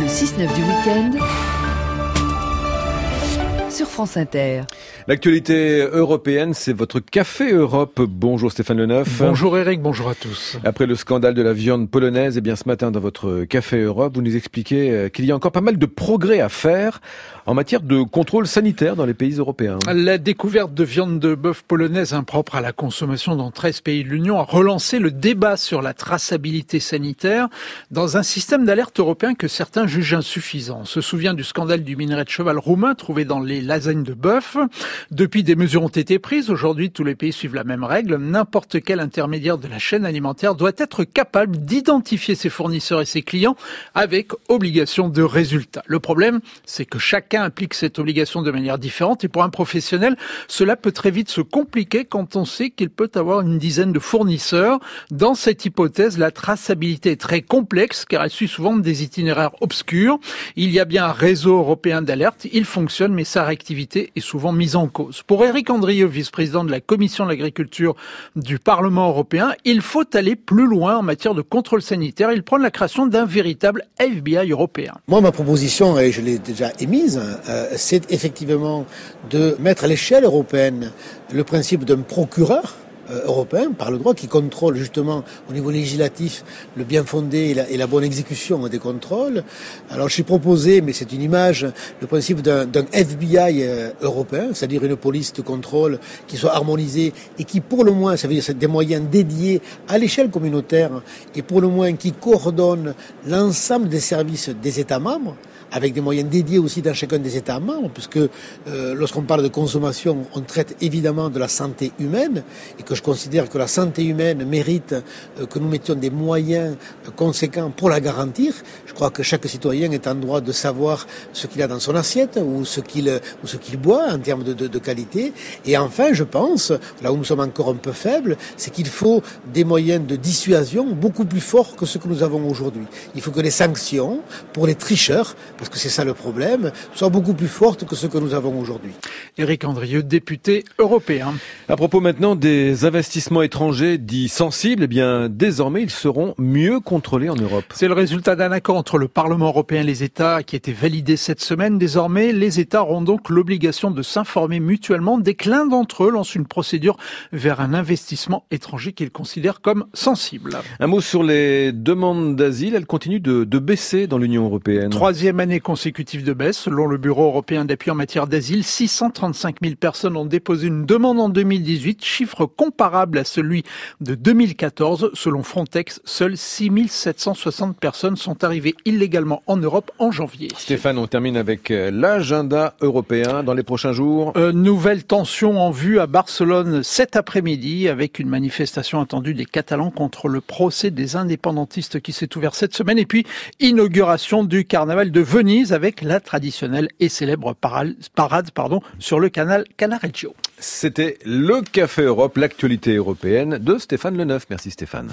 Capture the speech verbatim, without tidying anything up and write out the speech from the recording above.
six neuf du week-end sur France Inter. L'actualité européenne, c'est votre Café Europe. Bonjour Stéphane Le Neuf. Bonjour Eric, bonjour à tous. Après le scandale de la viande polonaise, eh bien ce matin dans votre Café Europe, vous nous expliquez qu'il y a encore pas mal de progrès à faire en matière de contrôle sanitaire dans les pays européens. La découverte de viande de bœuf polonaise impropre à la consommation dans treize pays de l'Union a relancé le débat sur la traçabilité sanitaire dans un système d'alerte européen que certains jugent insuffisant. On se souvient du scandale du minerai de cheval roumain trouvé dans les lasagnes de bœuf. Depuis, des mesures ont été prises. Aujourd'hui, tous les pays suivent la même règle. N'importe quel intermédiaire de la chaîne alimentaire doit être capable d'identifier ses fournisseurs et ses clients avec obligation de résultat. Le problème, c'est que chacun applique cette obligation de manière différente et pour un professionnel, cela peut très vite se compliquer quand on sait qu'il peut avoir une dizaine de fournisseurs. Dans cette hypothèse, la traçabilité est très complexe car elle suit souvent des itinéraires obscurs. Il y a bien un réseau européen d'alerte, il fonctionne mais sa réactivité est souvent mise en cause. Pour Éric Andrieux, vice-président de la Commission de l'agriculture du Parlement européen, il faut aller plus loin en matière de contrôle sanitaire. Il prône la création d'un véritable F B I européen. Moi, ma proposition, et je l'ai déjà émise, euh, c'est effectivement de mettre à l'échelle européenne le principe d'un procureur européen par le droit qui contrôle justement au niveau législatif le bien fondé et la, et la bonne exécution des contrôles. Alors j'ai proposé, mais c'est une image, le principe d'un, d'un F B I euh, européen, c'est-à-dire une police de contrôle qui soit harmonisée et qui pour le moins, ça veut dire c'est des moyens dédiés à l'échelle communautaire et pour le moins qui coordonne l'ensemble des services des États membres, avec des moyens dédiés aussi dans chacun des États membres, puisque euh, lorsqu'on parle de consommation, on traite évidemment de la santé humaine, et que je considère que la santé humaine mérite euh, que nous mettions des moyens euh, conséquents pour la garantir. Je crois que chaque citoyen est en droit de savoir ce qu'il a dans son assiette, ou ce qu'il, ou ce qu'il boit en termes de, de, de qualité. Et enfin, je pense, là où nous sommes encore un peu faibles, c'est qu'il faut des moyens de dissuasion beaucoup plus forts que ce que nous avons aujourd'hui. Il faut que les sanctions pour les tricheurs, parce que c'est ça le problème, soit beaucoup plus forte que ce que nous avons aujourd'hui. Éric Andrieux, député européen. À propos maintenant des investissements étrangers dits sensibles, eh bien désormais ils seront mieux contrôlés en Europe. C'est le résultat d'un accord entre le Parlement européen et les États qui a été validé cette semaine. Désormais, les États auront donc l'obligation de s'informer mutuellement dès que l'un d'entre eux lance une procédure vers un investissement étranger qu'ils considèrent comme sensible. Un mot sur les demandes d'asile, elles continuent de, de baisser dans l'Union européenne. Troisième année consécutive de baisse. Selon le Bureau européen d'appui en matière d'asile, six cent trente-cinq mille personnes ont déposé une demande en deux mille dix-huit, chiffre comparable à celui de deux mille quatorze. Selon Frontex, seules six mille sept cent soixante personnes sont arrivées illégalement en Europe en janvier. Stéphane, on termine avec l'agenda européen dans les prochains jours. Euh, nouvelle tension en vue à Barcelone cet après-midi avec une manifestation attendue des Catalans contre le procès des indépendantistes qui s'est ouvert cette semaine et puis inauguration du carnaval de Venise avec la traditionnelle et célèbre parade pardon, sur le canal Cannaregio. C'était le Café Europe, l'actualité européenne de Stéphane Le Neuf. Merci Stéphane.